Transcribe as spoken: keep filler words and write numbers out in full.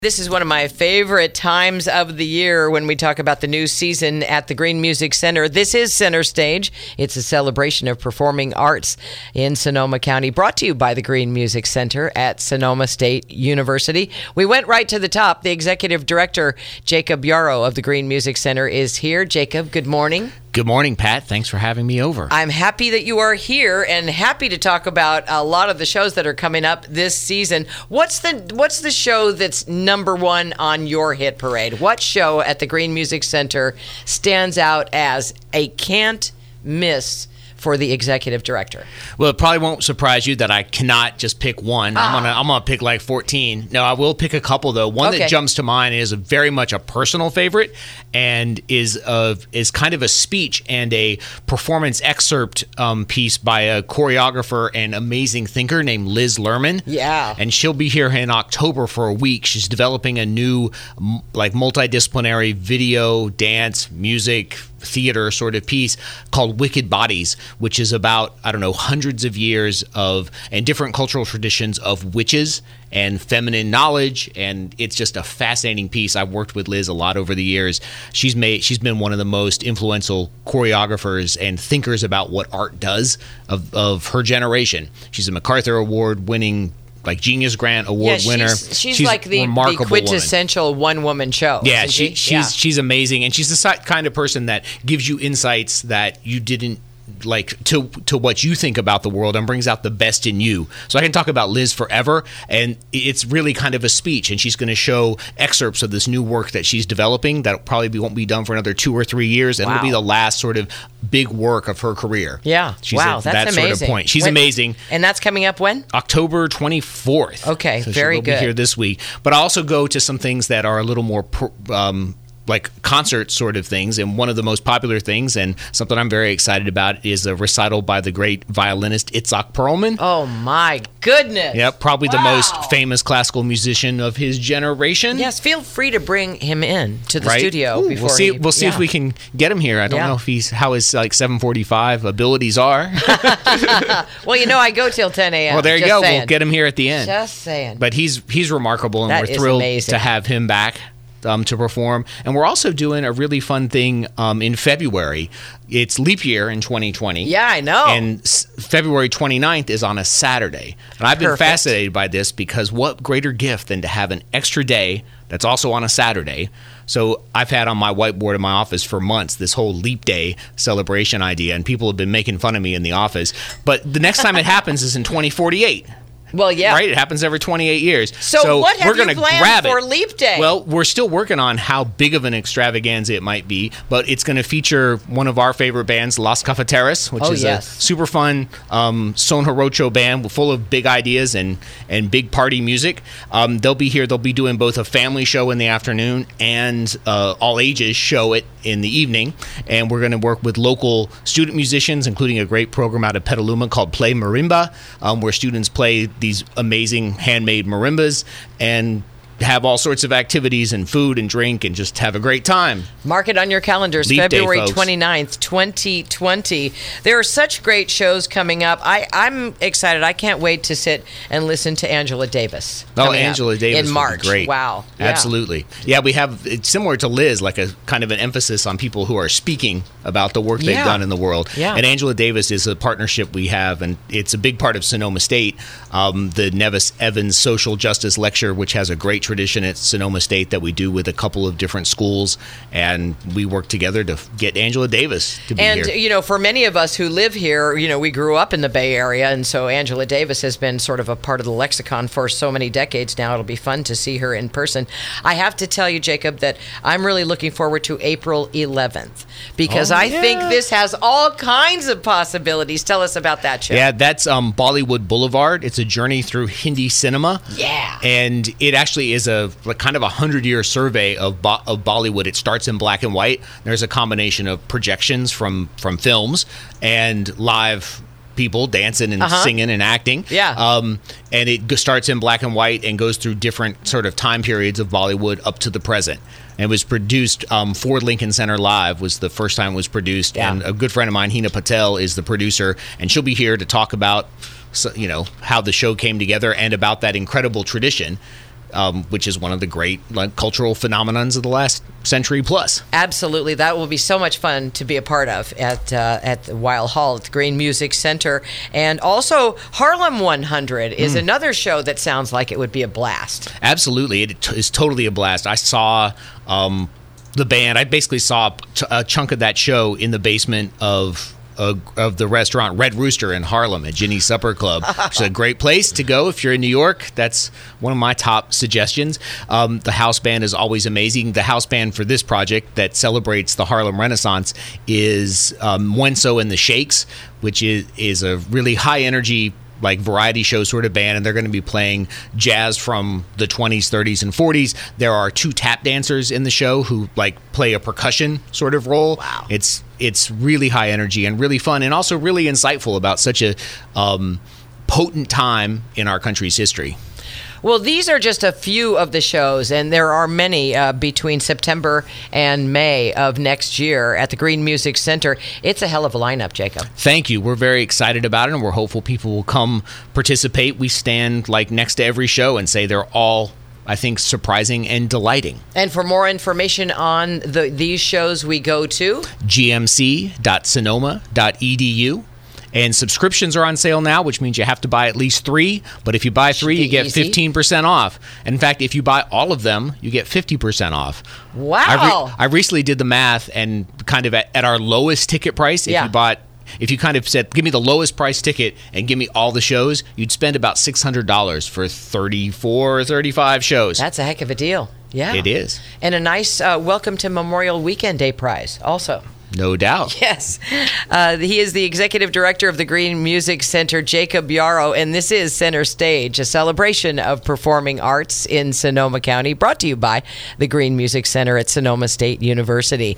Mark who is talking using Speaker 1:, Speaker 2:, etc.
Speaker 1: This is one of my favorite times of the year when we talk about the new season at the Green Music Center. This is Center Stage. It's a celebration of performing arts in Sonoma County, brought to you by the Green Music Center at Sonoma State University. We went right to the top. The executive director, Jacob Yarrow of the Green Music Center, is here. Jacob, good morning.
Speaker 2: Good morning, Pat. Thanks for having me over.
Speaker 1: I'm happy that you are here and happy to talk about a lot of the shows that are coming up this season. What's the what's the show that's number one on your hit parade? What show at the Green Music Center stands out as a can't miss for the executive director?
Speaker 2: Well, it probably won't surprise you that I cannot just pick one. Ah. I'm gonna I'm gonna pick like fourteen. No, I will pick a couple though. One okay. that jumps to mind is a very much a personal favorite, and is of is kind of a speech and a performance excerpt um, piece by a choreographer and amazing thinker named Liz Lerman.
Speaker 1: Yeah,
Speaker 2: and she'll be here in October for a week. She's developing a new like multidisciplinary video, dance, music, theater sort of piece called Wicked Bodies, which is about, I don't know, hundreds of years of and different cultural traditions of witches and feminine knowledge, and it's just a fascinating piece. I've worked with Liz a lot over the years. She's made she's been one of the most influential choreographers and thinkers about what art does of, of her generation. She's a MacArthur Award winning like Genius Grant Award
Speaker 1: yeah,
Speaker 2: winner.
Speaker 1: She's, she's, she's like the, the quintessential one woman show.
Speaker 2: Yeah, she,
Speaker 1: she?
Speaker 2: she's
Speaker 1: yeah.
Speaker 2: she's amazing, and she's the kind of person that gives you insights that you didn't like to to what you think about the world and brings out the best in you. So I can talk about Liz forever, and it's really kind of a speech, and she's going to show excerpts of this new work that she's developing that probably be, won't be done for another two or three years, and wow. it'll be the last sort of big work of her career.
Speaker 1: Yeah,
Speaker 2: she's
Speaker 1: wow,
Speaker 2: at
Speaker 1: that's
Speaker 2: that
Speaker 1: amazing.
Speaker 2: Sort of point. She's
Speaker 1: when,
Speaker 2: amazing.
Speaker 1: And that's coming up when?
Speaker 2: October twenty-fourth.
Speaker 1: Okay,
Speaker 2: so
Speaker 1: very
Speaker 2: she'll
Speaker 1: good.
Speaker 2: Be here this week. But I also go to some things that are a little more um, like concert sort of things, and one of the most popular things and something I'm very excited about is a recital by the great violinist Itzhak Perlman.
Speaker 1: Oh my goodness.
Speaker 2: Yep, probably
Speaker 1: wow.
Speaker 2: the most famous classical musician of his generation.
Speaker 1: Yes, feel free to bring him in to the
Speaker 2: right?
Speaker 1: studio.
Speaker 2: Ooh,
Speaker 1: before
Speaker 2: we'll see
Speaker 1: he,
Speaker 2: we'll see
Speaker 1: yeah.
Speaker 2: if we can get him here. I don't
Speaker 1: yeah.
Speaker 2: know if he's how his like seven forty-five abilities are.
Speaker 1: Well, you know I go till ten a.m.
Speaker 2: Well, there you
Speaker 1: Just
Speaker 2: go.
Speaker 1: saying.
Speaker 2: We'll get him here at the end.
Speaker 1: Just saying.
Speaker 2: But he's he's remarkable, and
Speaker 1: that
Speaker 2: we're thrilled
Speaker 1: amazing.
Speaker 2: to have him back. Um, to perform. And we're also doing a really fun thing um, in February. It's leap year in twenty twenty.
Speaker 1: Yeah, I know.
Speaker 2: And s- February twenty-ninth is on a Saturday. And I've been
Speaker 1: Perfect.
Speaker 2: fascinated by this because what greater gift than to have an extra day that's also on a Saturday. So I've had on my whiteboard in my office for months this whole leap day celebration idea, and people have been making fun of me in the office. But the next time it happens is in twenty forty-eight.
Speaker 1: Well, yeah.
Speaker 2: Right? It happens every twenty-eight years.
Speaker 1: So,
Speaker 2: so
Speaker 1: what have
Speaker 2: we're gonna
Speaker 1: you planned
Speaker 2: grab
Speaker 1: for
Speaker 2: it.
Speaker 1: Leap Day?
Speaker 2: Well, we're still working on how big of an extravaganza it might be, but it's going to feature one of our favorite bands, Las Cafeteras, which
Speaker 1: oh,
Speaker 2: is
Speaker 1: yes.
Speaker 2: a super fun um, Son Jarocho band full of big ideas and, and big party music. Um, they'll be here. They'll be doing both a family show in the afternoon and uh, all ages show it in the evening. And we're going to work with local student musicians, including a great program out of Petaluma called Play Marimba, um, where students play these amazing handmade marimbas and have all sorts of activities and food and drink and just have a great time.
Speaker 1: Mark it on your calendars,
Speaker 2: Leap
Speaker 1: February
Speaker 2: Day,
Speaker 1: twenty-ninth, twenty twenty. There are such great shows coming up. I, I'm excited. I can't wait to sit and listen to Angela Davis.
Speaker 2: Oh, Angela Davis
Speaker 1: in March.
Speaker 2: Great.
Speaker 1: Wow. Yeah.
Speaker 2: Absolutely. Yeah, we have, it's similar to Liz, like a kind of an emphasis on people who are speaking about the work they've
Speaker 1: yeah.
Speaker 2: done in the world.
Speaker 1: Yeah.
Speaker 2: And Angela Davis is a partnership we have, and it's a big part of Sonoma State. Um, the Nevis Evans Social Justice Lecture, which has a great tradition at Sonoma State that we do with a couple of different schools, and we work together to get Angela Davis to be
Speaker 1: and,
Speaker 2: here.
Speaker 1: And, you know, for many of us who live here, you know, we grew up in the Bay Area, and so Angela Davis has been sort of a part of the lexicon for so many decades now. It'll be fun to see her in person. I have to tell you, Jacob, that I'm really looking forward to April eleventh, because
Speaker 2: oh,
Speaker 1: I
Speaker 2: yeah.
Speaker 1: think this has all kinds of possibilities. Tell us about that show.
Speaker 2: Yeah, that's um, Bollywood Boulevard. It's a journey through Hindi cinema.
Speaker 1: Yeah.
Speaker 2: And it actually is a like kind of a hundred-year survey of Bo- of Bollywood. It starts in black and white. There's a combination of projections from from films and live people dancing and
Speaker 1: uh-huh.
Speaker 2: singing and acting.
Speaker 1: Yeah.
Speaker 2: Um, and it g- starts in black and white and goes through different sort of time periods of Bollywood up to the present. And it was produced, um, Ford Lincoln Center Live was the first time it was produced.
Speaker 1: Yeah.
Speaker 2: And a good friend of mine, Hina Patel, is the producer. And she'll be here to talk about, so, you know, how the show came together and about that incredible tradition. um, which is one of the great like, cultural phenomenons of the last century plus.
Speaker 1: Absolutely. That will be so much fun to be a part of at uh, at the Weill Hall at the Green Music Center. And also, Harlem one hundred is mm. another show that sounds like it would be a blast.
Speaker 2: Absolutely. It is totally a blast. I saw um, the band. I basically saw a chunk of that show in the basement of Uh, of the restaurant Red Rooster in Harlem at Ginny's Supper Club. It's a great place to go if you're in New York. That's one of my top suggestions. Um, the house band is always amazing. The house band for this project that celebrates the Harlem Renaissance is um, Wenso and the Shakes, which is, is a really high energy like variety show sort of band, and they're going to be playing jazz from the twenties, thirties, and forties. There are two tap dancers in the show who like play a percussion sort of role.
Speaker 1: Wow.
Speaker 2: It's it's really high energy and really fun, and also really insightful about such a um, potent time in our country's history.
Speaker 1: Well, these are just a few of the shows, and there are many uh, between September and May of next year at the Green Music Center. It's a hell of a lineup, Jacob.
Speaker 2: Thank you. We're very excited about it, and we're hopeful people will come participate. We stand like next to every show and say they're all, I think, surprising and delighting.
Speaker 1: And for more information on the, these shows, we go to
Speaker 2: g m c dot sonoma dot e d u. And subscriptions are on sale now, which means you have to buy at least three. But if you buy three, you get easy. fifteen percent off. In fact, if you buy all of them, you get fifty percent off.
Speaker 1: Wow.
Speaker 2: I, re- I recently did the math, and kind of at, at our lowest ticket price, if
Speaker 1: yeah.
Speaker 2: you bought, if you kind of said, give me the lowest price ticket and give me all the shows, you'd spend about six hundred dollars for thirty-four or thirty-five shows.
Speaker 1: That's a heck of a deal. Yeah.
Speaker 2: It is.
Speaker 1: And a nice uh, Welcome to Memorial Weekend Day prize also.
Speaker 2: No doubt.
Speaker 1: Yes. Uh, he is the executive director of the Green Music Center, Jacob Yarrow, and this is Center Stage, a celebration of performing arts in Sonoma County, brought to you by the Green Music Center at Sonoma State University.